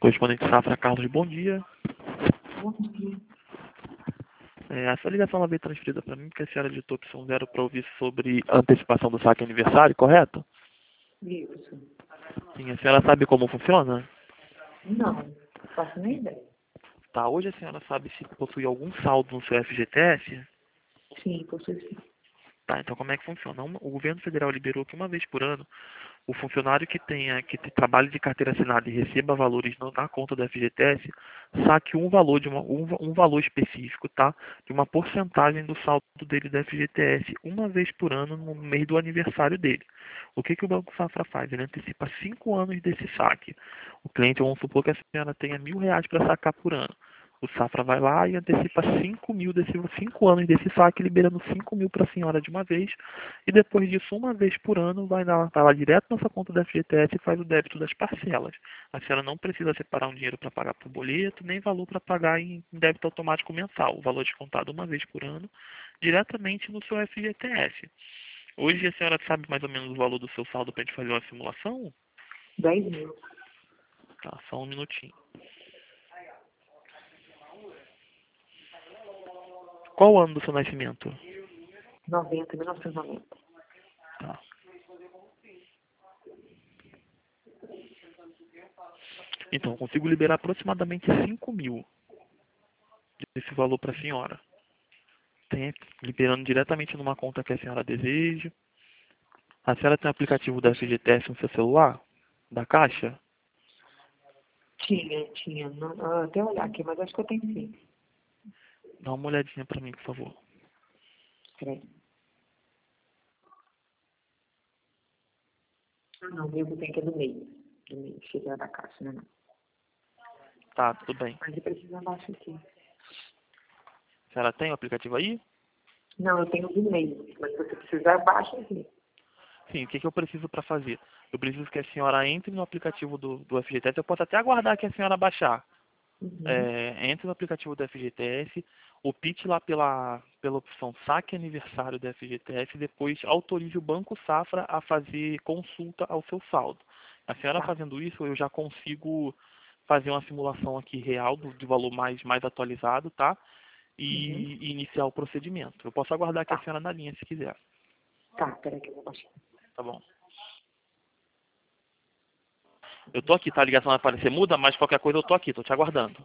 Correspondente Safra, Carlos, bom dia. Bom dia. A sua ligação ela veio transferida para mim porque a senhora digitou opção 0 para ouvir sobre a antecipação do saque aniversário, correto? Isso. Sim, a senhora sabe como funciona? Não faço nem ideia. Tá, hoje a senhora sabe se possui algum saldo no seu FGTS? Sim, possui sim. Tá, então como é que funciona? O governo federal liberou que uma vez por ano o funcionário que trabalhe de carteira assinada e receba valores na conta do FGTS, saque um valor um valor específico, tá? De uma porcentagem do saldo dele do FGTS uma vez por ano no mês do aniversário dele. O que o Banco Safra faz? Ele antecipa 5 anos desse saque. O cliente, vamos supor que a senhora tenha R$ 1.000 para sacar por ano. O Safra vai lá e antecipa 5 anos desse saque, liberando 5.000 para a senhora de uma vez. E depois disso, uma vez por ano, vai lá direto na sua conta da FGTS e faz o débito das parcelas. A senhora não precisa separar um dinheiro para pagar por boleto, nem valor para pagar em débito automático mensal. O valor é descontado uma vez por ano, diretamente no seu FGTS. Hoje a senhora sabe mais ou menos o valor do seu saldo para a gente fazer uma simulação? 10 mil. Tá, só um minutinho. Qual o ano do seu nascimento? 1990. Tá. Então, eu consigo liberar aproximadamente 5.000 desse valor para a senhora. Liberando diretamente numa conta que a senhora deseja. A senhora tem o aplicativo da FGTS no seu celular? Da Caixa? Tinha. Não, até olhar aqui, mas acho que eu tenho sim. Dá uma olhadinha para mim, por favor. Peraí. Ah, não, o meu tem que é do meio. Do meio, chega da caixa, né? Não. Tá, tudo bem. Mas eu preciso abaixo aqui. A senhora tem o aplicativo aí? Não, eu tenho do meio, mas se você precisar, abaixa aqui. Sim, o que eu preciso para fazer? Eu preciso que a senhora entre no aplicativo do FGTS. Eu posso até aguardar que a senhora baixar. Uhum. Entre no aplicativo do FGTS, opte lá pela opção saque aniversário do FGTS e depois autorize o Banco Safra a fazer consulta ao seu saldo. A senhora Tá. fazendo isso, eu já consigo fazer uma simulação aqui real de valor mais atualizado, tá? Uhum. E iniciar o procedimento. Eu posso aguardar aqui a Tá. senhora na linha se quiser, Tá, peraí que eu vou baixar. tá bom? Eu tô aqui, tá? A ligação vai aparecer muda, mas qualquer coisa eu tô aqui, tô te aguardando.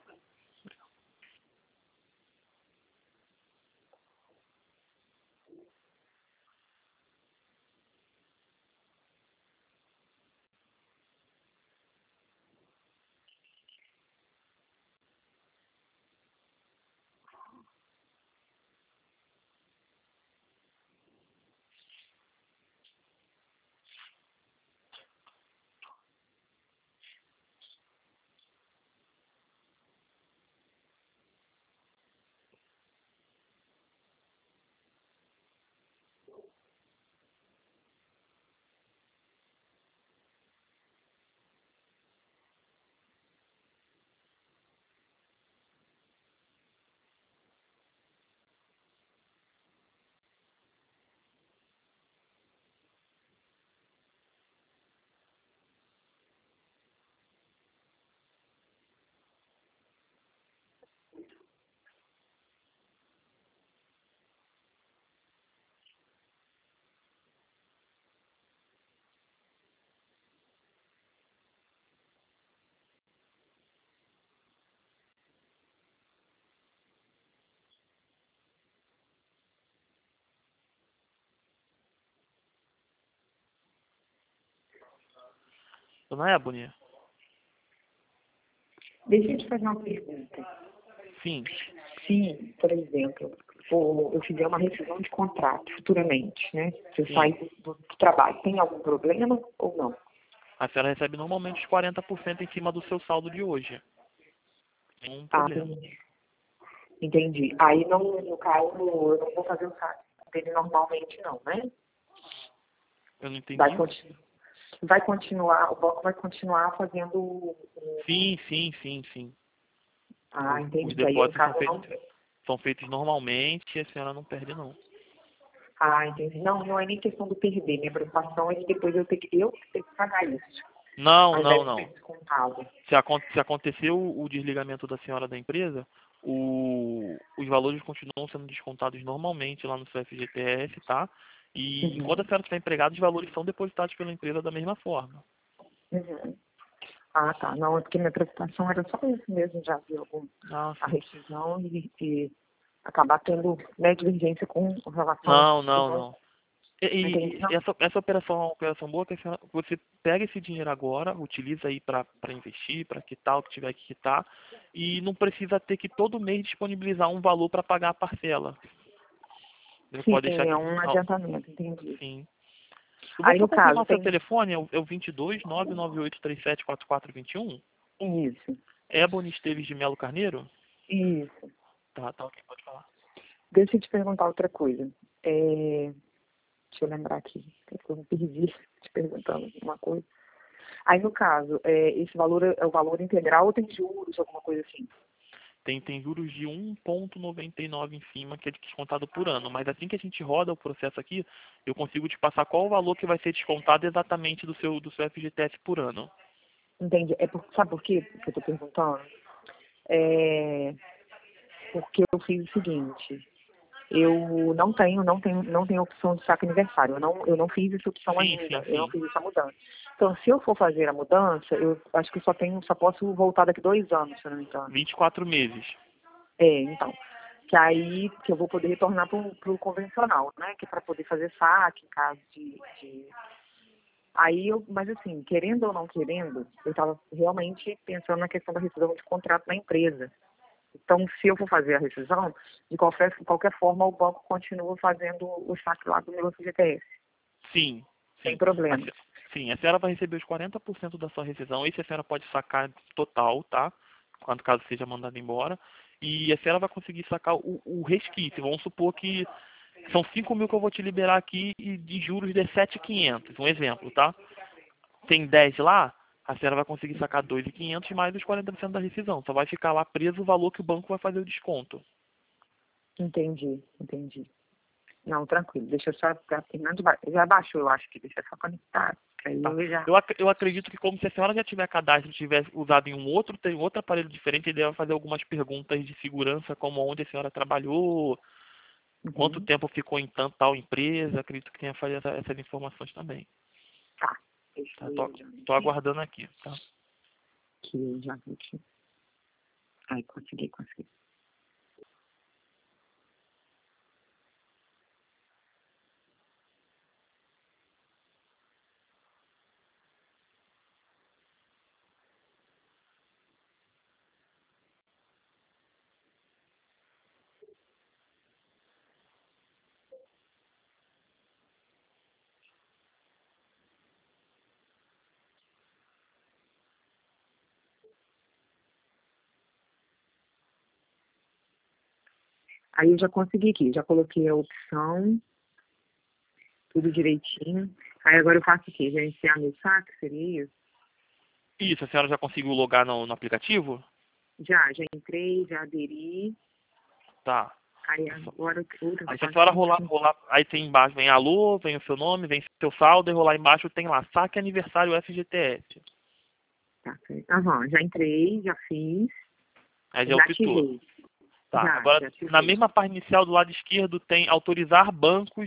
Dona Ébony? Deixa eu te fazer uma pergunta. Sim. Se, por exemplo, eu fizer uma rescisão de contrato futuramente, né? Se eu Sim. sair do trabalho, tem algum problema ou não? A senhora recebe normalmente os 40% em cima do seu saldo de hoje. Nenhum Ah, problema. entendi. Aí, não, no caso, eu não vou fazer o saque dele normalmente, não, né? Eu não Vai, entendi. vai continuar, o banco vai continuar fazendo Sim. Ah, Os entendi. Aí, no depósitos caso, eu não... são feitos normalmente e a senhora não perde, não. Ah, entendi. Não, não é nem questão do perder. Minha preocupação é que depois eu ter que pagar isso. Não, Ao não, invés de ser não. descontado. Se aconteceu o desligamento da senhora da empresa, os valores continuam sendo descontados normalmente lá no seu FGTS, tá? E enquanto a Uhum. senhora estiver empregada, os valores são depositados pela empresa da mesma forma. Uhum. Ah, tá. Não, é porque minha preocupação era só isso mesmo, já vi Ah, a sim. rescisão e acabar tendo, né, divergência com relação à Não, não, rescisão. não. E Entendi, não? essa operação é uma operação boa que a senhora, você pega esse dinheiro agora, utiliza aí para investir, para quitar o que tiver que quitar, e não precisa ter que todo mês disponibilizar um valor para pagar a parcela. Você Sim, pode deixar é que. um adiantamento, entendi. Sim. Eu vou Aí, só no caso, confirmar seu tem telefone, é o 22 99837 4421. isso, Ebony Esteves de Melo Carneiro? isso. Tá, tá, ok, pode falar. Deixa eu te perguntar outra coisa. Deixa eu lembrar aqui, que eu me perdi te perguntando uma coisa. Aí, no caso, esse valor é o valor integral ou tem juros, alguma coisa assim? Tem juros de 1,99 em cima, que é descontado por ano. Mas assim que a gente roda o processo aqui, eu consigo te passar qual o valor que vai ser descontado exatamente do seu FGTS por ano. Entende? Sabe por quê que eu estou perguntando? É, porque eu fiz o seguinte, eu não tenho opção de saque aniversário. Eu não fiz essa opção Sim, sim, ainda. Eu não sim. fiz essa mudança. Então, se eu for fazer a mudança, eu acho que só posso voltar daqui 2 anos, se eu não me engano. 24 meses. Então. Que aí que eu vou poder retornar para o convencional, né? Que é para poder fazer saque em caso de. Aí mas assim, querendo ou não querendo, eu estava realmente pensando na questão da rescisão de contrato na empresa. Então, se eu for fazer a rescisão, de qualquer forma, o banco continua fazendo o saque lá do meu FGTS, Sim, sem sim. problemas. Sim, a senhora vai receber os 40% da sua rescisão. Esse a senhora pode sacar total, tá? Quando caso seja mandado embora. E a senhora vai conseguir sacar o resquício. Vamos supor que são 5 mil que eu vou te liberar aqui e de juros de 7.500. Um exemplo, tá? Tem 10 lá, a senhora vai conseguir sacar 2.500 mais os 40% da rescisão. Só vai ficar lá preso o valor que o banco vai fazer o desconto. Entendi, entendi. Não, tranquilo. Deixa eu só ficar terminando de baixar. Já baixou, eu acho que deixa eu só conectar. Que aí Tá? eu já. Eu acredito que como se a senhora já tiver cadastro, tiver usado em tem outro aparelho diferente, ele vai fazer algumas perguntas de segurança, como onde a senhora trabalhou, quanto Uhum. tempo ficou em tal empresa. Acredito que tenha fazer essas informações também. Tá. Deixa Tá? eu ir olhando Tô aqui. aguardando aqui, tá? Que eu já vou te. Ai, consegui. Aí eu já consegui aqui. Já coloquei a opção, tudo direitinho. Aí agora eu faço o quê? Gerenciar meu saque, seria isso? Isso, a senhora já conseguiu logar no aplicativo? Já entrei, já aderi. Tá. Aí agora outra Aí se a senhora situação rolar, aí tem embaixo, vem alô, vem o seu nome, vem seu saldo, e rolar embaixo tem lá, saque aniversário FGTS. tá certo. Aham, já entrei, já fiz, Aí já já optou. ativei. Tá, Já agora na ativei. mesma página inicial do lado esquerdo tem autorizar bancos.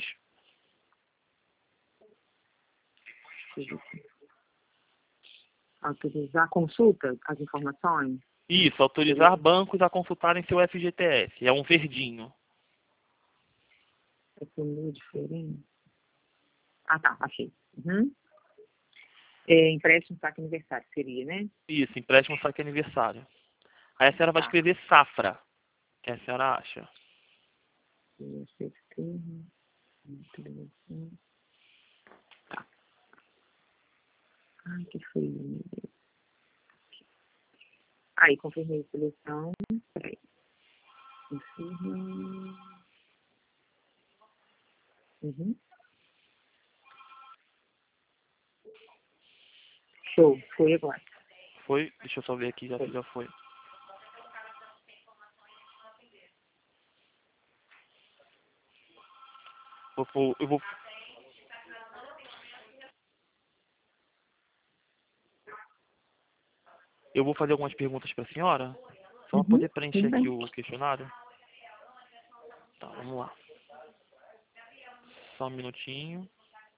Deixa eu ver aqui. Autorizar consulta, as informações. Isso, autorizar bancos a consultarem seu FGTS. É um verdinho. Esse é meio diferente. Ah, tá, achei. Uhum. Empréstimo saque aniversário, seria, né? Isso, empréstimo saque aniversário. Aí a senhora vai Tá. escrever safra. O que a senhora acha? Esse termo, muito. Tá. Ai, que feio, meu Deus. Aí, confirmei a seleção. Peraí. Confirma. Uhum. Show, foi agora. Foi? Deixa eu só ver aqui se Foi. já foi. Eu vou Eu vou fazer algumas perguntas para a senhora, só para Uhum. poder preencher Tudo aqui bem. o questionário. Tá, vamos lá. Só um minutinho.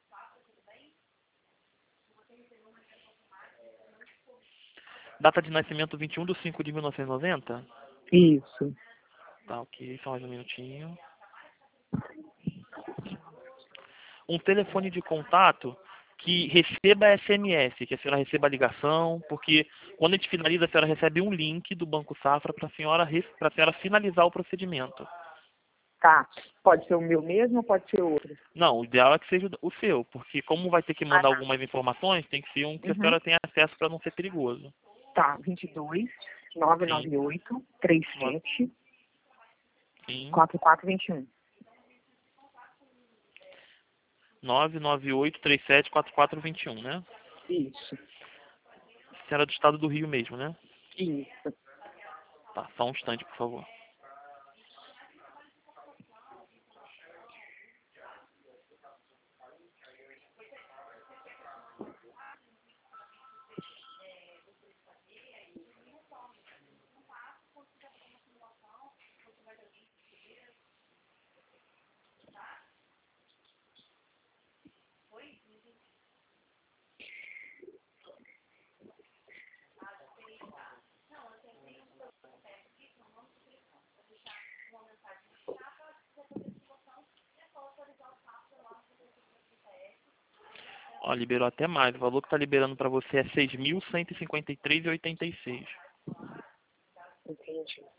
Data de nascimento 21/5/1990? Isso. Tá, ok. Só mais um minutinho. Um telefone de contato que receba SMS, que a senhora receba a ligação, porque quando a gente finaliza, a senhora recebe um link do Banco Safra para a senhora finalizar o procedimento. Tá. Pode ser o meu mesmo ou pode ser outro? Não, o ideal é que seja o seu, porque como vai ter que Ah, mandar tá. algumas informações, tem que ser um que a Uhum. senhora tenha acesso para não ser perigoso. Tá. 22 Sim, 998 no- 37 sim. 4421. 998374421, né? Isso. A senhora é do estado do Rio mesmo, né? Isso. Tá, só um instante, por favor. Ó, liberou até mais. O valor que está liberando para você é 6.153,86. Entendi.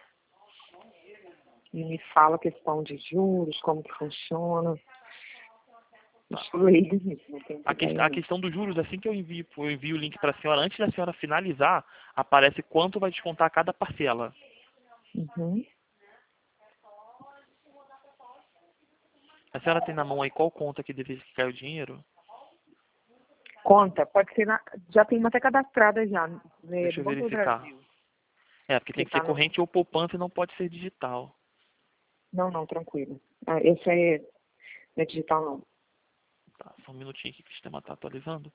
E me fala a questão de juros, como que funciona. Tá. Isso leigo nisso, não tem ideia A não. questão dos juros, assim que eu envio o link para a senhora, antes da senhora finalizar, aparece quanto vai descontar cada parcela. Uhum. A senhora tem na mão aí qual conta que deve cair o dinheiro? Conta, pode ser já tem uma até cadastrada já, né, Deixa do eu Banco do verificar. Brasil. É, porque Que tem que ser tá no. corrente ou poupança e não pode ser digital. Não, não, tranquilo. Ah, esse não é digital não. Tá, só um minutinho aqui que o sistema está atualizando.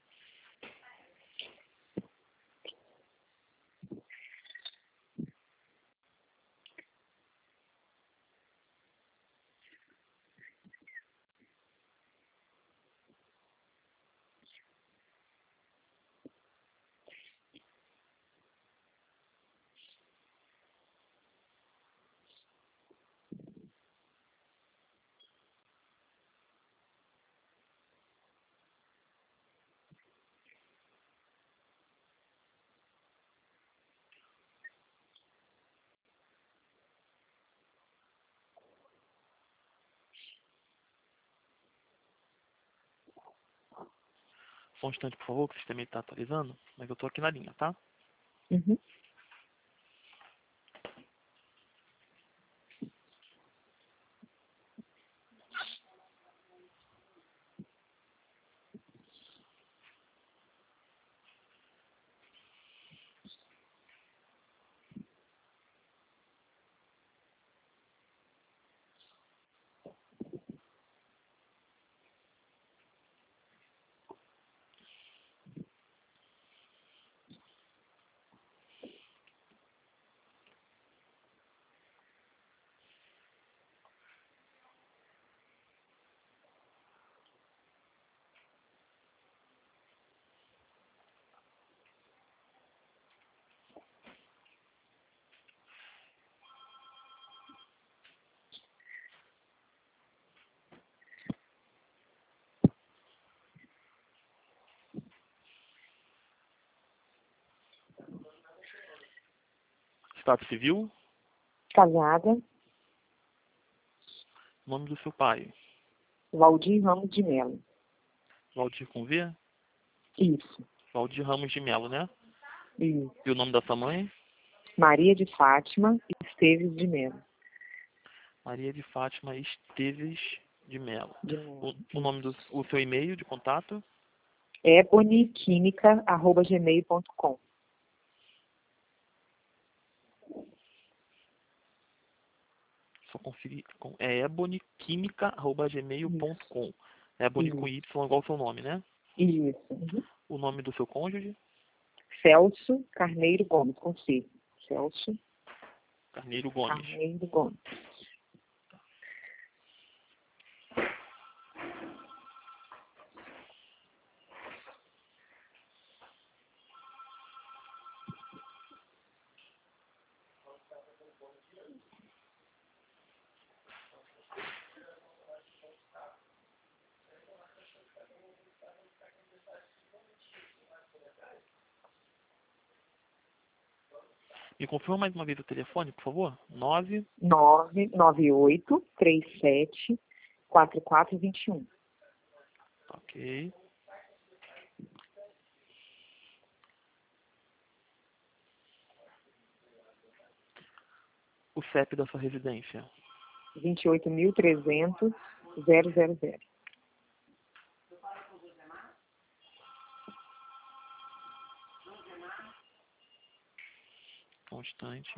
Só um instante, por favor, que o sistema está atualizando. Mas eu estou aqui na linha, tá? Uhum. Estado civil, Casada, nome do seu pai. Valdir Ramos de Melo. Valdir com V? Isso. Valdir Ramos de Melo, né? Isso. E o nome da sua mãe? Maria de Fátima Esteves de Melo. Maria de Fátima Esteves de Melo. De Melo. O nome do o seu e-mail de contato? eboniquímica@gmail.com. Só conferir. É Isso. eboniquimica@gmail.com. Ebony com Isso. Y igual ao seu nome, né? Isso. Uhum. O nome do seu cônjuge? Celso Carneiro Gomes, com C. Celso Carneiro Gomes. Carneiro Gomes. Me confirma mais uma vez o telefone, por favor? 998374421. Ok. O CEP da sua residência? 28.300.000. Constante.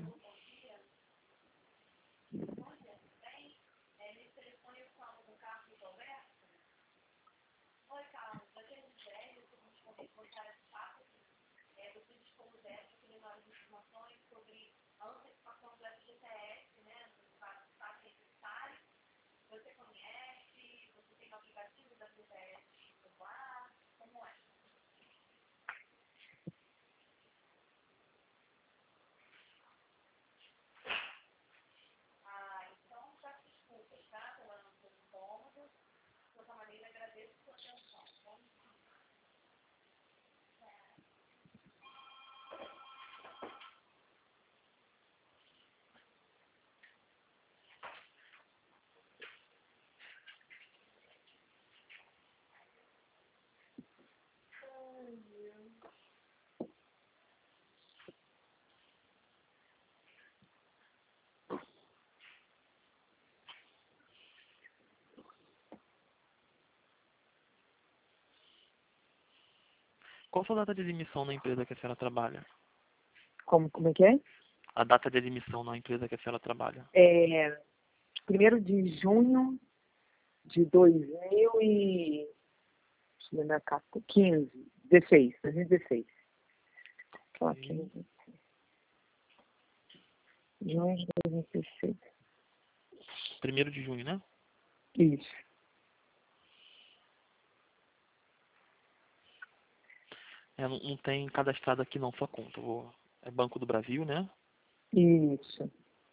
Qual a sua data de admissão na empresa que a senhora trabalha? Como é que é? A data de admissão na empresa que a senhora trabalha? 1º de junho de 2000 e... Deixa eu lembrar, 2016. Ó, 15. Junho de 2016. 1º de junho, né? Isso. Não tem cadastrado aqui não sua conta. É Banco do Brasil, né? Isso.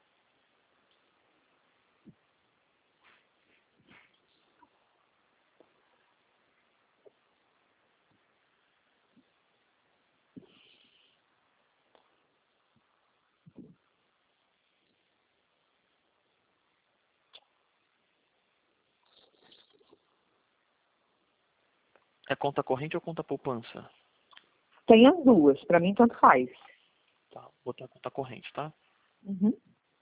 É conta corrente ou conta poupança? Tem as duas, para mim tanto faz. Tá, vou botar conta corrente, tá? Uhum.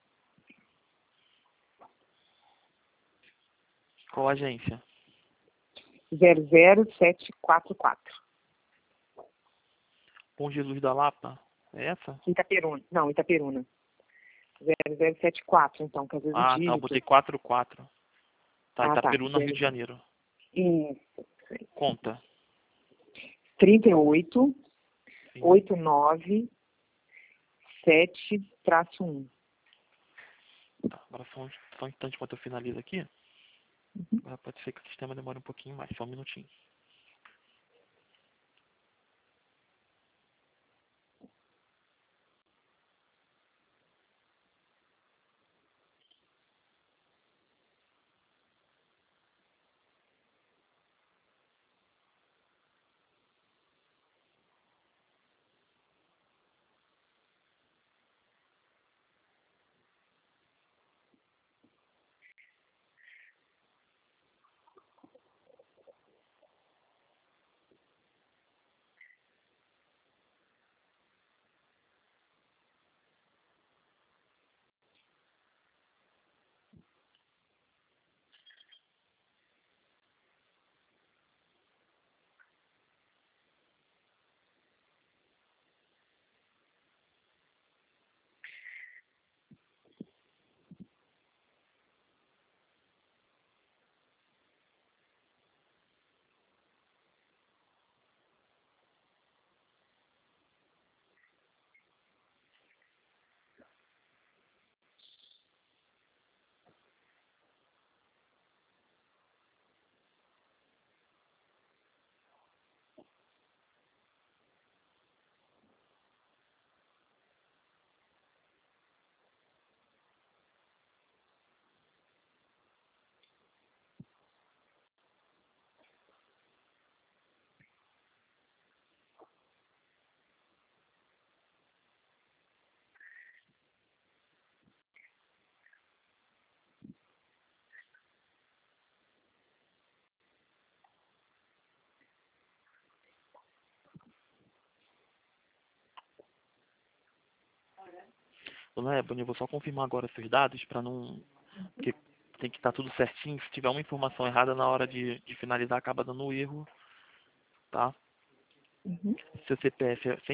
Qual agência? 00744. Bom Jesus da Lapa? É essa? Itaperuna. Não, Itaperuna. 0074, então, que às vezes o Ah, tá, eu dígito. botei 44. Tá, Ah, tá. Itaperuna, Rio de Janeiro. Isso. Conta. 38 Sim. 89 7-1. Tá, agora só um instante enquanto eu finalizo aqui. Agora pode ser que o sistema demore um pouquinho mais, só um minutinho. Dona Ebony, eu vou só confirmar agora seus dados para não... Porque tem que estar tudo certinho. Se tiver uma informação errada na hora de finalizar, acaba dando erro, tá? Uhum. Seu CPF é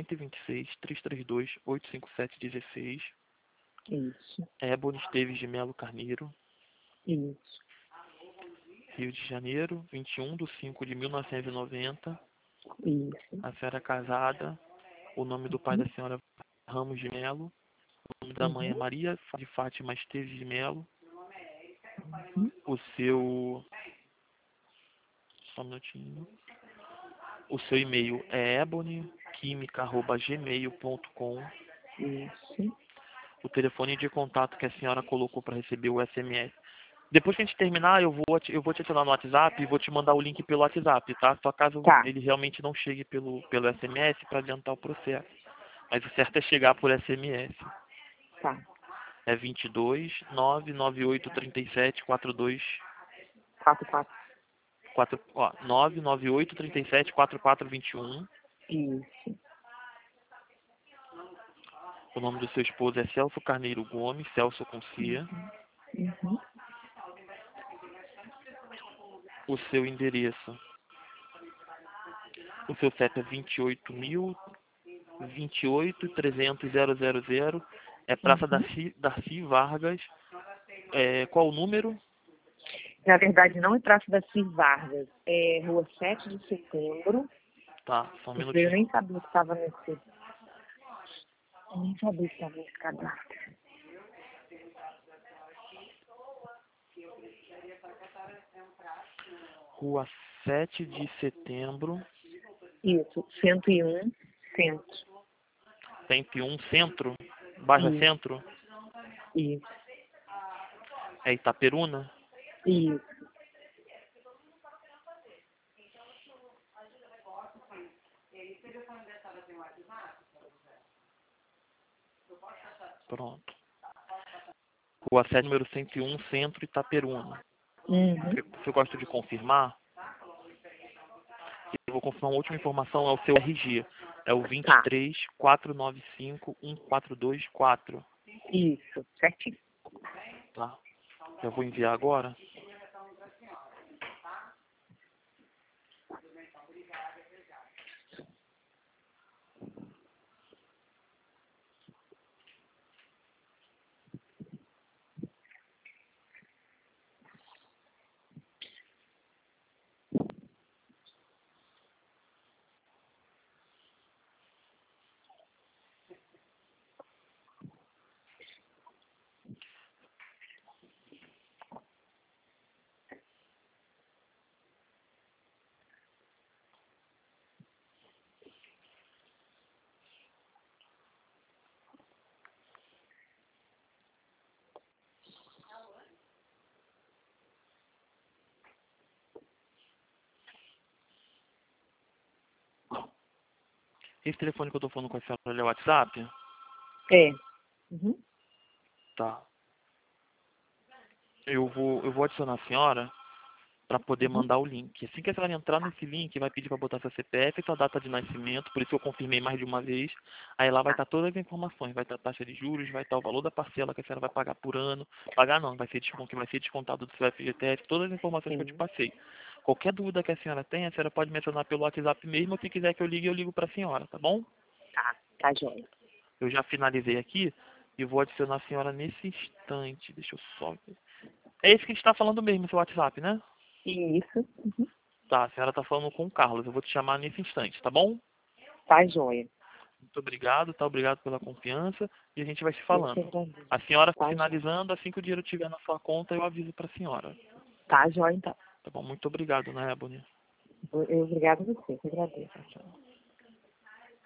126-332-857-16. Isso, Ebony Esteves de Melo Carneiro, isso, Rio de Janeiro, 21/5/1990. isso. A senhora é casada. O nome do pai da Uhum. senhora é Ramos de Melo. O nome da mãe é Uhum. Maria de Fátima Esteves de Melo. Uhum. O seu... Só um minutinho. O seu e-mail é ebonyquimica@gmail.com. Isso. O telefone de contato que a senhora colocou para receber o SMS. Depois que a gente terminar, eu vou te adicionar no WhatsApp e vou te mandar o link pelo WhatsApp, tá? Só caso Tá, ele realmente não chegue pelo SMS para adiantar o processo. Mas o certo é chegar por SMS. tá. É 22 998 37 42 4. 4, ó, 998 37 4421. Isso. O nome do seu esposo é Celso Carneiro Gomes, Celso com C. Uhum. O seu endereço. O seu CEP é 28.028.300.000. É Praça Uhum. Darcy Vargas. É, qual o número? Na verdade, não é Praça da Cis Vargas, é Rua 7 de Setembro. Tá, só um Eu minutinho. nem sabia que estava nesse. Eu nem sabia que estava nesse cadastro. Rua 7 de Setembro, Isso, 101, centro. 101 Centro. Bairro é Isso, Centro. isso, É Itaperuna. isso. Pronto. Rua 7, número 101 Centro, Itaperuna. Uhum. Você gosta de confirmar? Eu vou confirmar uma última informação, é o seu RG. É o Tá, 23 495 1424. isso, certinho. Tá? Eu vou enviar agora. Esse telefone que eu tô falando com a senhora é o WhatsApp? É. Uhum. Tá. Eu vou adicionar a senhora para poder Uhum. mandar o link. Assim que a senhora entrar nesse link, vai pedir para botar seu CPF e sua data de nascimento, por isso que eu confirmei mais de uma vez. Aí lá vai Tá. estar todas as informações, vai estar a taxa de juros, vai estar o valor da parcela que a senhora vai pagar por ano. Pagar não, que vai ser descontado do seu FGTS, todas as informações que eu te Sim. passei. Qualquer dúvida que a senhora tenha, a senhora pode me acionar pelo WhatsApp mesmo, ou se quiser que eu ligo para a senhora, tá bom? Tá, tá joia. Eu já finalizei aqui e vou adicionar a senhora nesse instante. Deixa eu só ver. É esse que a gente está falando mesmo, seu WhatsApp, né? Isso. Uhum. Tá, a senhora está falando com o Carlos. Eu vou te chamar nesse instante, tá bom? Tá joia. Muito obrigado, tá? Obrigado pela confiança e a gente vai se Eu que falando. agradeço. A senhora Tá joia. finalizando, assim que o dinheiro estiver na sua conta, eu aviso para a senhora. Tá joia, então. Tá bom? Muito obrigado, né, Ebony? Obrigada a você, eu que agradeço. Tchau, tchau.